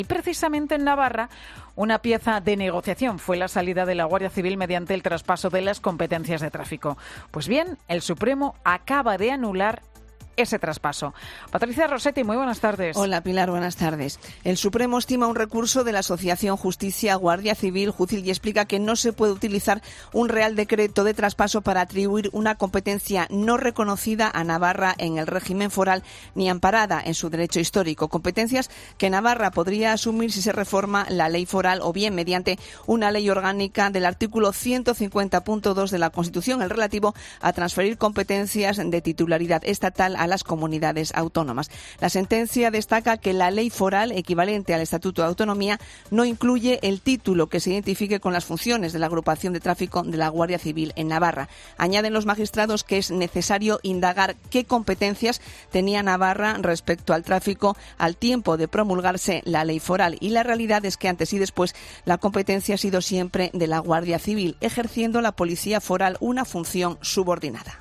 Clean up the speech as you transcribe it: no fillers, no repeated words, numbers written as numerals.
Y precisamente en Navarra, una pieza de negociación fue la salida de la Guardia Civil mediante el traspaso de las competencias de tráfico. Pues bien, el Supremo acaba de anular ese traspaso. Patricia Rossetti, muy buenas tardes. Hola, Pilar, buenas tardes. El Supremo estima un recurso de la Asociación Justicia Guardia Civil, Jucil, y explica que no se puede utilizar un Real Decreto de traspaso para atribuir una competencia no reconocida a Navarra en el régimen foral ni amparada en su derecho histórico. Competencias que Navarra podría asumir si se reforma la ley foral o bien mediante una ley orgánica del artículo 150.2 de la Constitución, el relativo a transferir competencias de titularidad estatal a las comunidades autónomas. La sentencia destaca que la ley foral, equivalente al Estatuto de Autonomía, no incluye el título que se identifique con las funciones de la agrupación de tráfico de la Guardia Civil en Navarra. Añaden los magistrados que es necesario indagar qué competencias tenía Navarra respecto al tráfico al tiempo de promulgarse la ley foral, y la realidad es que antes y después la competencia ha sido siempre de la Guardia Civil, ejerciendo la policía foral una función subordinada.